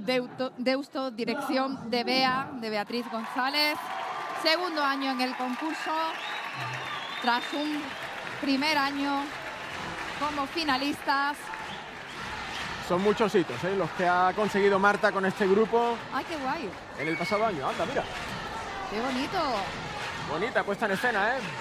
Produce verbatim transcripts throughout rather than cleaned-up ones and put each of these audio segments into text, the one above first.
Deusto, Deusto, dirección de Bea, de Beatriz González. Segundo año en el concurso, tras un primer año como finalistas. Son muchos hitos, ¿eh?, los que ha conseguido Marta con este grupo. ¡Ay, qué guay! En el pasado año, anda, mira. ¡Qué bonito! Bonita puesta en escena, ¿eh?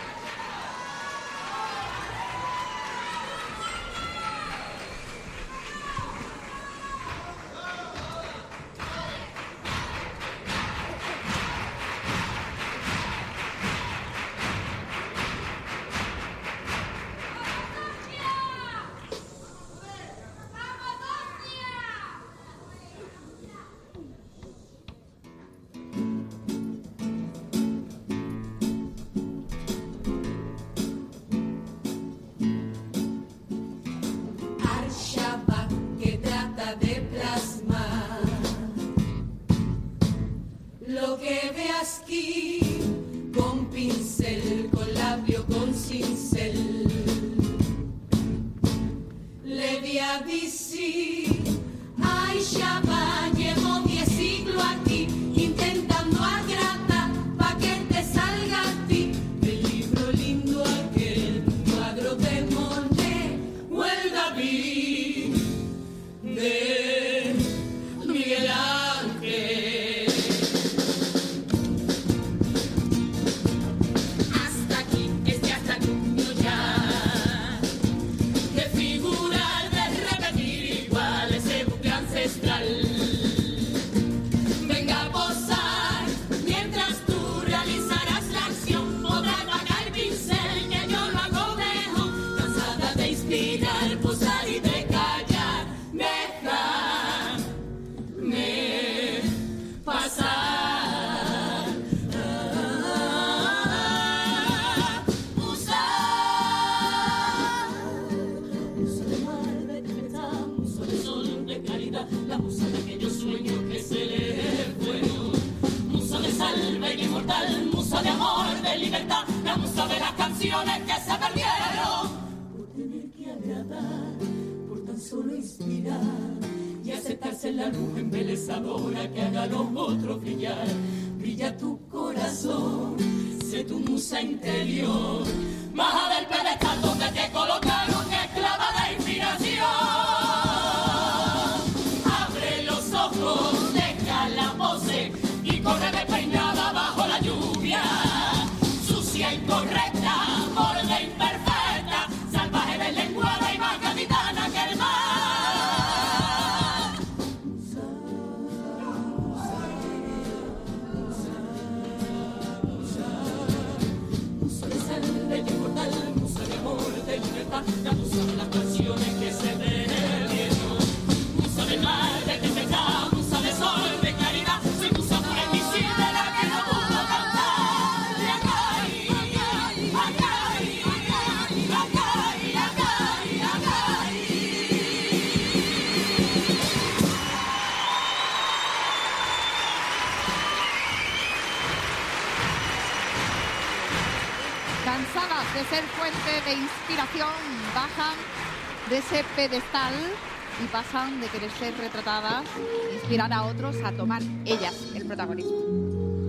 Cansadas de ser fuente de inspiración, bajan de ese pedestal y pasan de querer ser retratadas, inspirar a otros a tomar ellas el protagonismo.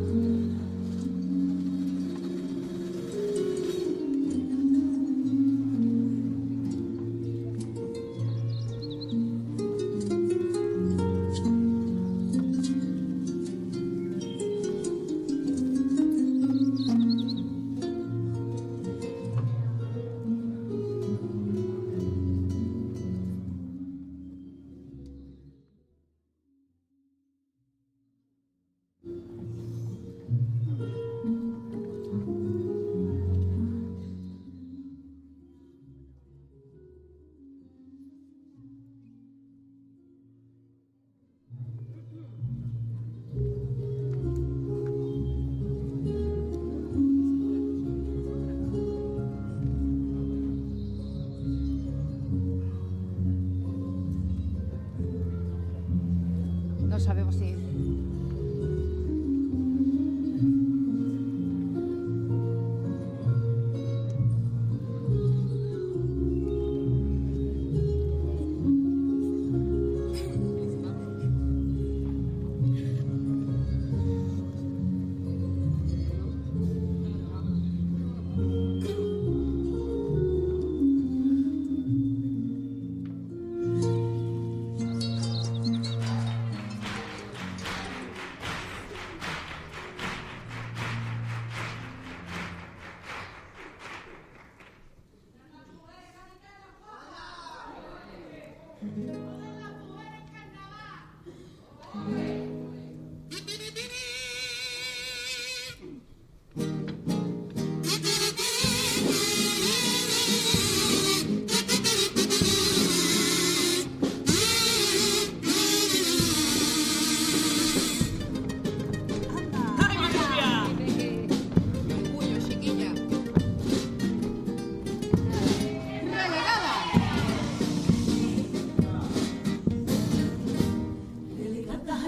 Sabemos si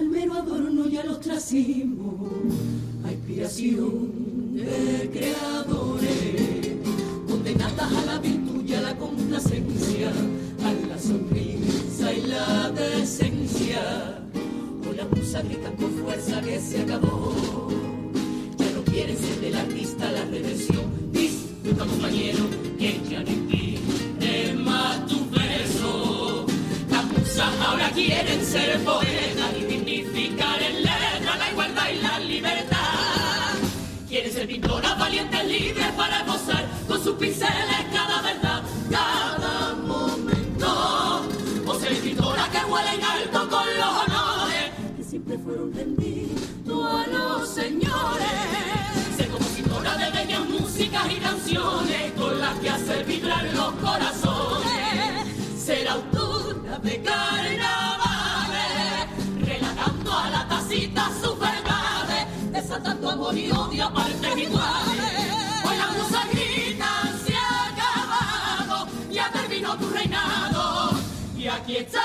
al mero adorno y al ostracismo, a inspiración de creadores, condenadas a la virtud y a la complacencia, a la sonrisa y la decencia. Hoy las musas gritan con fuerza que se acabó, ya no quieren ser del artista la redención. Disfruta, compañero, que ya no impide más tu beso. Las musas ahora quieren ser poetas y dignificar en letra la igualdad y la libertad. Quieren ser pintoras valientes, libres para esbozar con sus pinceles cada verdad, cada momento. O ser escritoras que huelen alto con los honores que siempre fueron rendidos a los señores. Ser compositora de bellas músicas y canciones con las que hacer vibrar los corazones. Ser autora de carnavales, relatando a la tacita sus verdades, desatando amor y odio a partes iguales. Hoy las musas gritan, se ha acabado, ya terminó tu reinado. Y aquí están,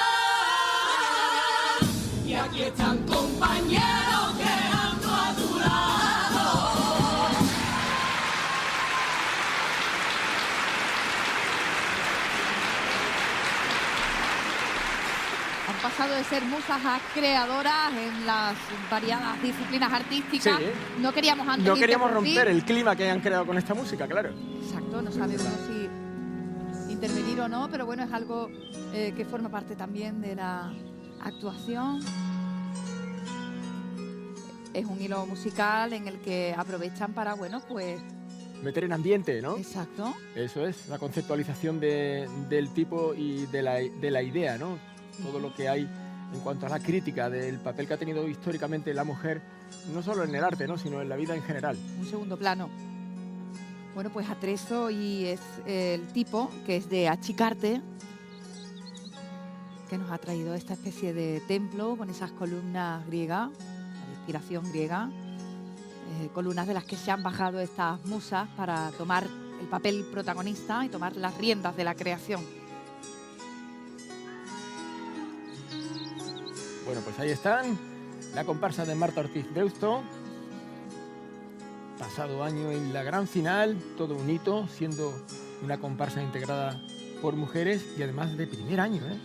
y aquí están compañeros creando a tu lado. Han pasado de ser musas a creadoras en las variadas disciplinas artísticas. Sí. No queríamos antes No queríamos interrumpir. romper el clima que han creado con esta música, claro. Exacto, no sabemos si intervenir o no, pero bueno, es algo eh, que forma parte también de la actuación. Es un hilo musical en el que aprovechan para, bueno, pues... Meter en ambiente, ¿no? Exacto. Eso es, la conceptualización de, del tipo y de la, de la idea, ¿no? Todo lo que hay en cuanto a la crítica del papel que ha tenido históricamente la mujer, no solo en el arte, ¿no? Sino en la vida en general. Un segundo plano. Bueno, pues Atrezo y es el tipo que es de Achicarte, que nos ha traído esta especie de templo con esas columnas griegas, de inspiración griega, eh, columnas de las que se han bajado estas musas para tomar el papel protagonista y tomar las riendas de la creación. Bueno, pues ahí están, la comparsa de Marta Ortiz Deusto. Pasado año en la gran final, todo un hito, siendo una comparsa integrada por mujeres y además de primer año, ¿eh?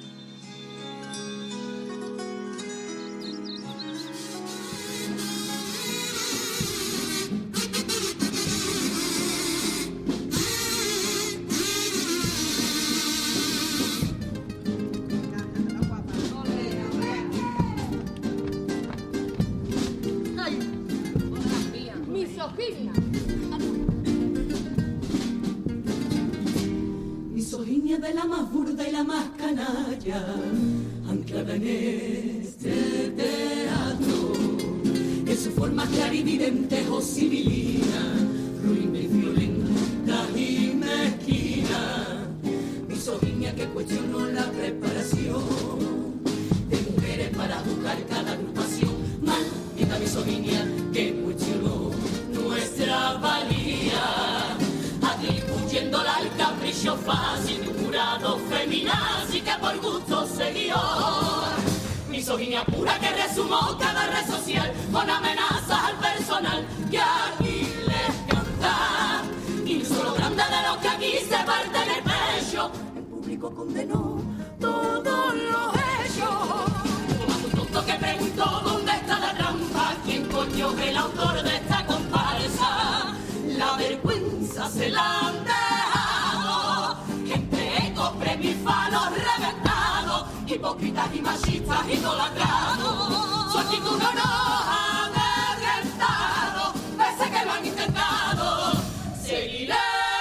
Misoginia de la más burda y la más canalla, anclada en este teatro, en su forma clarividente o civilina, ruin y violenta y mezquina. Misoginia que cuestionó la preparación de mujeres para juzgar cada agrupación. Maldita misoginia que cuestionó nuestra valía, atribuyéndola al capricho fácil de un jurado feminazi que por gusto se guió. Misoginia pura que resumó cada red social con amenazas al personal que aquí les canta. Y solo grande de los que aquí se parte en el pecho, el público condenó todo lo hecho. Como un tonto que preguntó dónde está la trampa, quién coño es el autor de esta comparsa. La vergüenza se la han dejado, gente ecos, premifanos reventados, hipócritas y machistas idolatrados. Su actitud no nos ha amedrentado, pese que lo han intentado. Seguiré,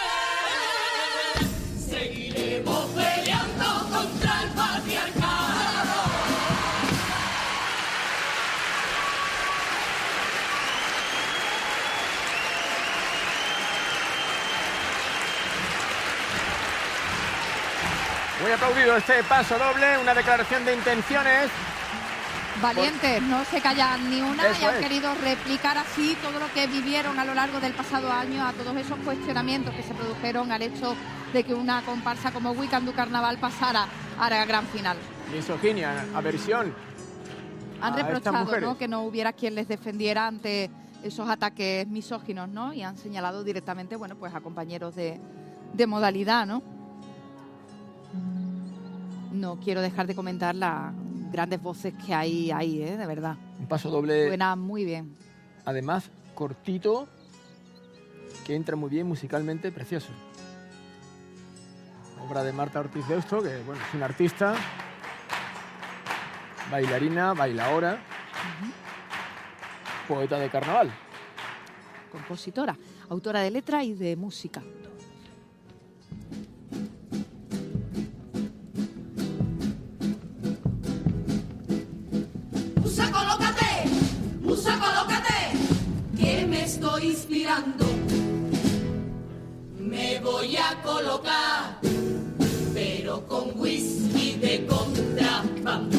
seguiremos peleando contra el patriarcado. Muy aplaudido este paso doble, una declaración de intenciones. Valientes, no se callan ni una. Eso y han es. querido replicar así todo lo que vivieron a lo largo del pasado año, a todos esos cuestionamientos que se produjeron al hecho de que una comparsa como Wicandú Carnaval pasara a la gran final. Misoginia, aversión Han a estas reprochado, mujeres. ¿no?, que no hubiera quien les defendiera ante esos ataques misóginos, ¿no? Y han señalado directamente, bueno, pues a compañeros de, de modalidad, ¿no? No quiero dejar de comentar las grandes voces que hay ahí, ¿eh? De verdad. Un paso doble. Suena muy bien. Además, cortito, que entra muy bien musicalmente, precioso. Obra de Marta Ortiz Deusto, que bueno, es una artista, bailarina, bailaora, uh-huh. poeta de carnaval. Compositora, autora de letra y de música. Musa, colócate, musa, colócate, que me estoy inspirando. Me voy a colocar, pero con whisky de contrabando.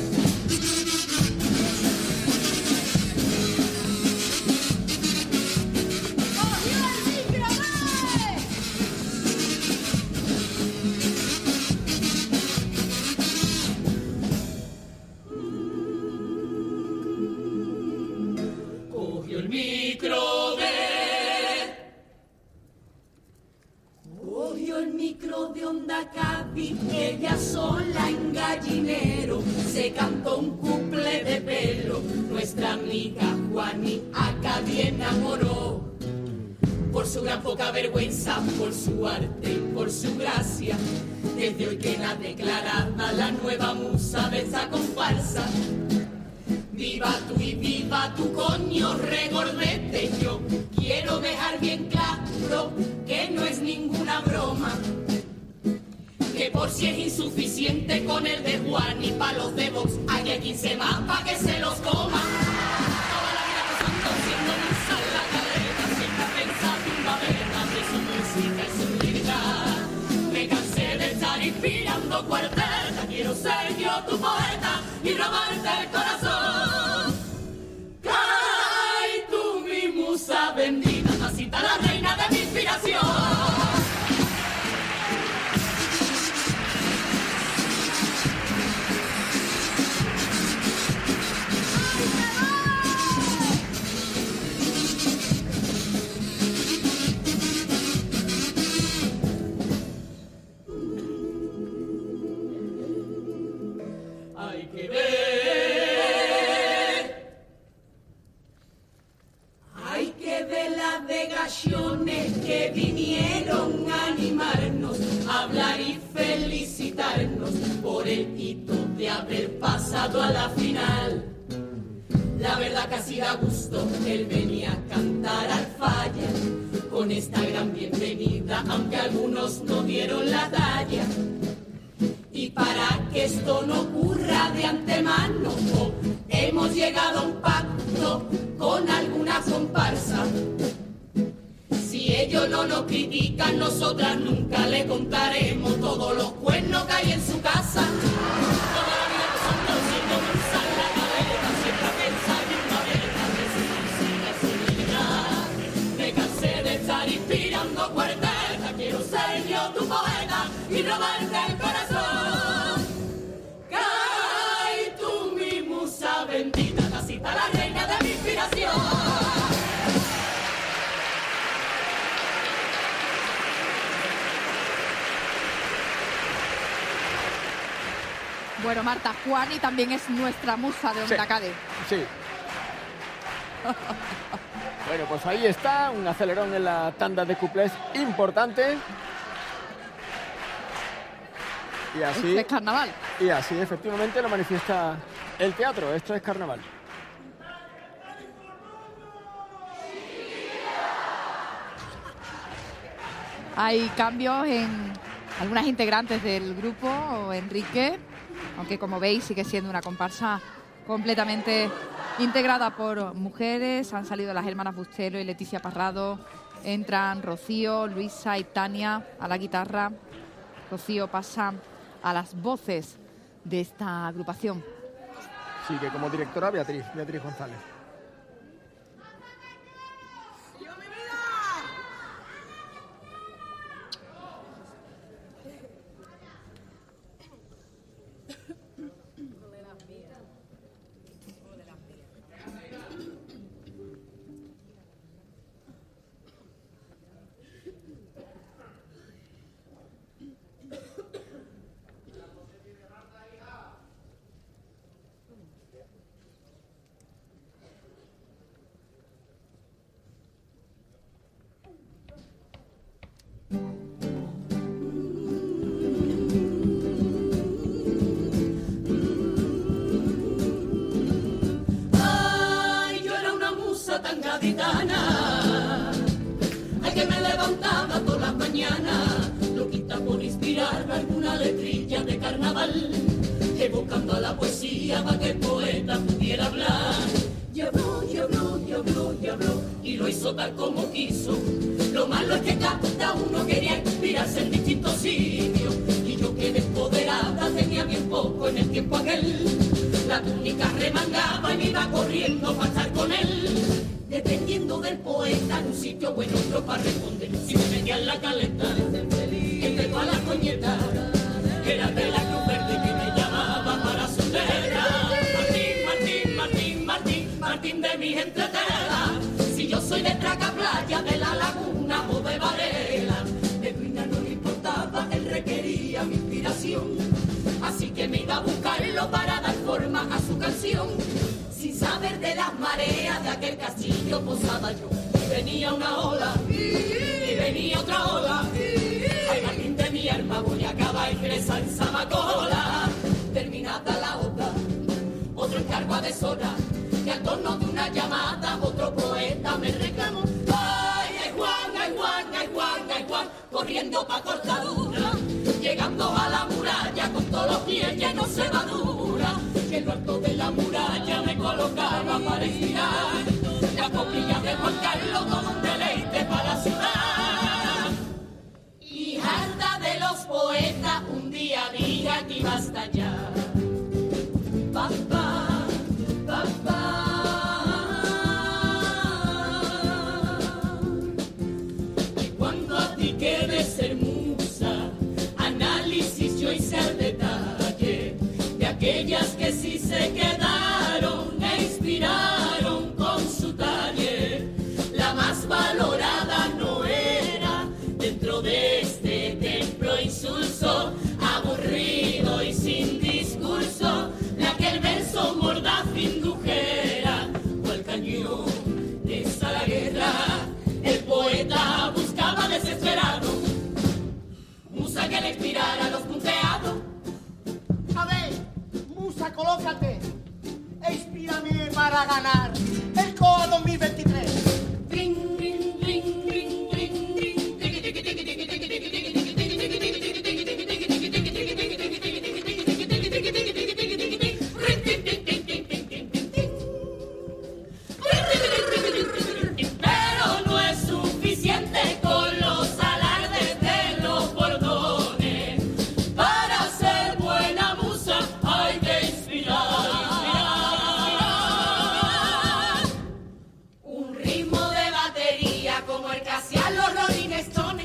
Cogió el micro de... Cogió el micro de Onda Cádiz, ella sola en Gallinero, se cantó un cuplé de pelo, nuestra amiga Juani a Cádiz enamoró. Por su gran poca vergüenza, por su arte y por su gracia, desde hoy queda declarada la nueva musa de esa comparsa. Viva tú y viva tu coño regordete, yo quiero dejar bien claro que no es ninguna broma, que por si es insuficiente con el de Juan y palos de Vox, hay quince más pa' que se los coma. Toda la vida pasando siendo musa en la cadena, siempre pensando en una vena de su música y su libertad. Me cansé de estar inspirando cuarteta, quiero ser yo tu poeta y robarte el corazón. Cae tú mi musa bendita, tacita la reina de mi inspiración. Hay que ver, hay que ver las degaciones que vinieron a animarnos, a hablar y felicitarnos por el hito de haber pasado a la final. La verdad casi da gusto, él venía a cantar al falla con esta gran bienvenida, aunque algunos no dieron la talla. Y para que esto no ocurra de antemano, oh, hemos llegado a un pacto con alguna comparsa. Si ellos no nos critican, nosotras nunca le contaremos todos los cuernos que hay en su casa. Toda la vida nosotros siendo musa en la cadena, siempre a pensar en una vena de su música y su libertad. Me cansé de estar inspirando cuarteta, quiero ser yo tu poeta y robarte el corazón. Bendita, tacita la reina de mi inspiración. Bueno, Marta, Juani también es nuestra musa de Onda Cádiz. Sí. sí. Bueno, pues ahí está, un acelerón en la tanda de cuplés importante. Y así, Esto es carnaval. Y así efectivamente lo manifiesta el teatro. Esto es carnaval. Hay cambios en algunas integrantes del grupo. Enrique, aunque como veis sigue siendo una comparsa completamente integrada por mujeres. Han salido las hermanas Bustelo y Leticia Parrado. Entran Rocío, Luisa y Tania a la guitarra. Rocío pasa a las voces de esta agrupación. Sí, que como directora Beatriz, Beatriz González. cantando a la poesía para que el poeta pudiera hablar. Y habló, y habló, y habló, y habló, y lo hizo tal como quiso. Lo malo es que cada uno quería inspirarse en distintos sitios, y yo que empoderada tenía bien poco en el tiempo aquel. La túnica remangaba y me iba corriendo para estar con él, dependiendo del poeta en un sitio o en otro para responder. Si me metía en la caleta, entre todas las coñetas, era de la Cruz Verde que me llamaba para su tierra. Martín, Martín, Martín, Martín, Martín de mi entretela. Si yo soy de Traca Playa, de La Laguna o de Varela, de Ruina no le importaba, él requería mi inspiración. Así que me iba a buscarlo para dar forma a su canción. Sin saber de las mareas de aquel castillo posaba yo. Y venía una ola, y venía otra ola. Ay, Martín de mi alma, voy a acabar presa en Samacola. Terminada la ola, otro encargo a deshora, y al torno de una llamada otro poeta me reclamó. Ay, ay Juan, ay Juan, ay Juan, ay Juan, corriendo pa' cortadura, llegando a la muralla con todos los pies llenos de cebadura. Que en lo alto de la muralla me colocaba para inspirar la copilla de Juan Carlos como un deleite para la ciudad. Y harta de los poetas un día dije que iba a estallar. Papá, papá. Y cuando a ti quieres ser musa, análisis yo hice al detalle de aquellas que sí se quedaron e inspiraron con su taller. La más valorada no era dentro de este templo insulso, aburrido y sin discurso, la que el verso mordaz indujera o el cañón de esa guerra. El poeta buscaba desesperado musa que le inspirara a los punteados. A ver, musa, colócate e inspírame para ganar el C O A dos mil veintitrés. Ring, ring, ring, ring, ring, ring, tiki, tiki, tiki, tiki, tiki, tiki, tiki, tiki, tiki, tiki, tiki, tiki, pero no es suficiente con los alardes de los bordones. Para ser buena musa hay que inspirar. Un ritmo de batería como el que hacían los Rolling Stones.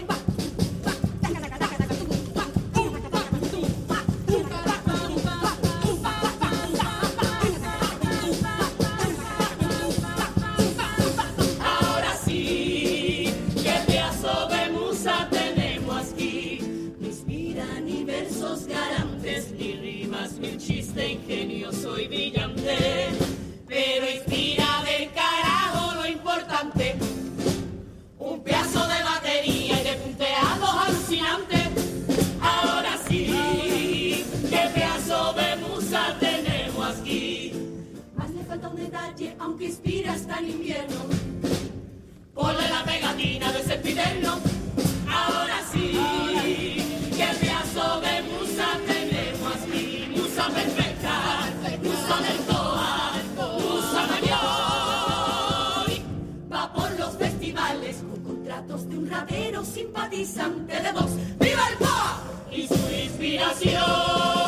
Ahora sí, qué pedazo de musa tenemos aquí. Me inspira ni versos garantes, ni rimas, ni un chiste ingenioso y brillante. Pero inspira del carajo lo importante. Un pedazo de batería y de punteados alucinantes. Ahora sí, qué pedazo de musa tenemos aquí. Más le falta un detalle, aunque inspira hasta en invierno. Ponle la pegatina de Sempiterno. Ahora sí, qué pedazo de musa tenemos aquí. Musa perfecta, musa del C O A, musa mayor. Va por los festivales con contratos de un rapero simpatizante de Vox. ¡Viva el C O A y su inspiración!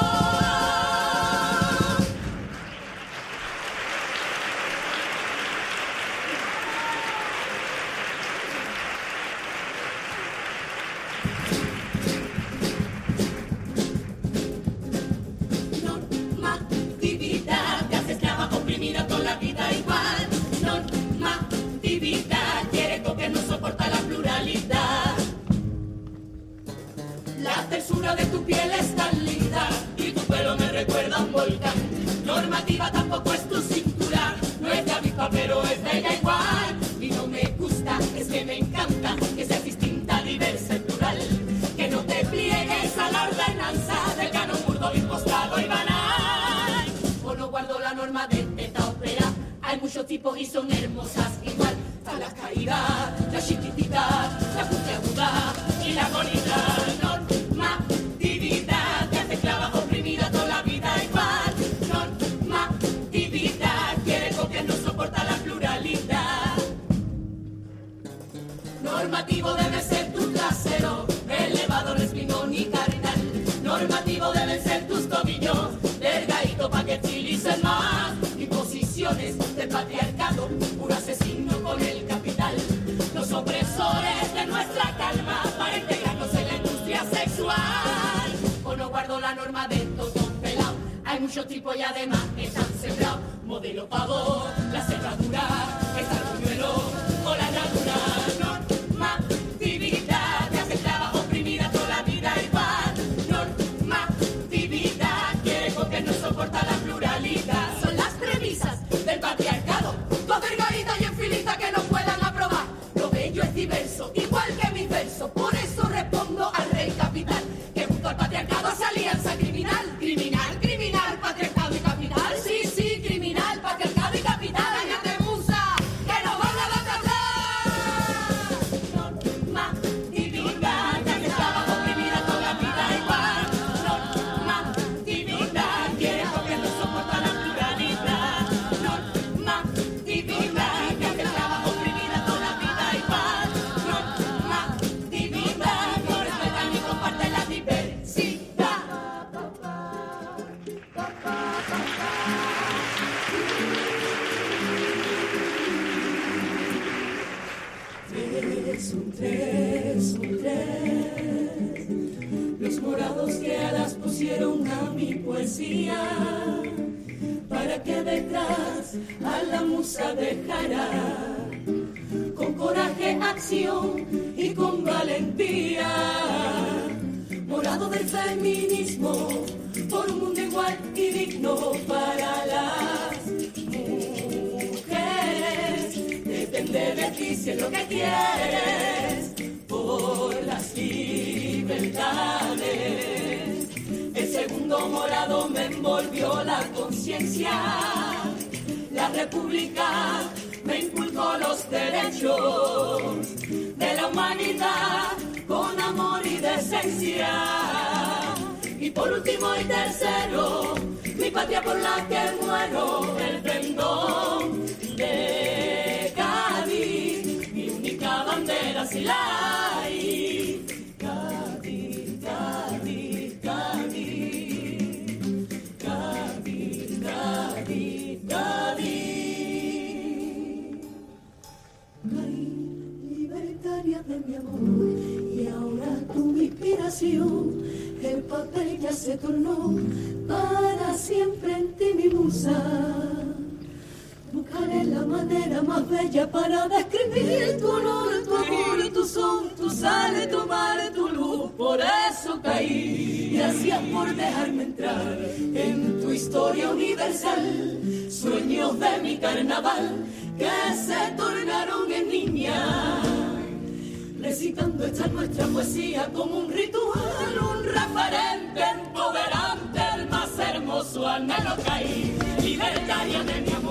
Normatividad te hace esclava oprimida toda la vida igual. Normatividad quiere que no soporta la pluralidad. La tersura de tu piel es tan linda y tu pelo me recuerda a un volcán. Normativa tampoco es tu cintura, no es de avispa pero es bella igual. Y no me gusta, es que me encanta que seas distinta, diversa y plural. Que no te pliegues a la ordenanza del canon burdo, impostado y banal. O no guardo la norma de teta ópera, hay muchos tipos y son hermosas igual. Está la caída, la chiquitita, la puntiaguda y la bonita. Normatividad te hace esclava oprimida toda la vida igual. opresores del patriarcado, un asesino con el capital. Los opresores de nuestra calma para integrarnos en la industria sexual. O no guardo la norma de todo pelado. Hay muchos tipos y además están sembrados. Modelo pavo, la cerradura, está el buñuelo o la herradura. Normatividad que hace esclava oprimida toda la vida igual. Normatividad que el gobierno soporta la pluralidad. Son las premisas del patriarcado. Dos delgaditas y en filita que no puedan aprobar. Lo bello es diverso, igual que mis versos. Por eso respondo al rey capital, que junto al patriarcado hace alianza criminal. Criminal, criminal, patriarcado y capital. Sí, sí, criminal, patriarcado y capital. Cállate, musa, que nos van a dar atrás. Normatividad, que hace esclava oprimida toda la vida igual. Normatividad, que el gobierno soporta la pluralidad. Normatividad, que hace esclava oprimida toda la vida igual. Normatividad, que respeta y comparte la diversidad. Tres, un tres, un tres. Los morados que alas pusieron a mi poesía, para que detrás a la musa dejara con coraje, acción y con valentía. Morado del feminismo, por un mundo igual y digno para las mujeres. Depende de ti si es lo que quieres, por las libertades. El segundo morado me envolvió la conciencia. La república me inculcó los derechos de la humanidad con amor y decencia. Y por último y tercero, mi patria por la que muero, el pendón de Cádiz, mi única bandera si la hay. Cádiz, Cádiz, Cádiz, Cádiz, Cádiz, Cádiz. Cádiz, libertaria de mi amor, y ahora tu inspiración, el papel ya se tornó para siempre en ti mi musa. Buscaré la manera más bella para describir tu honor, tu amor, tu son, tu sal, tu mar, tu luz. Por eso caí. Gracias por dejarme entrar en tu historia universal. Sueños de mi carnaval que se tornaron en niña. Recitando esta nuestra poesía como un ritual, un referente empoderante, el más hermoso anhelo caí. Libertaria de mi amor.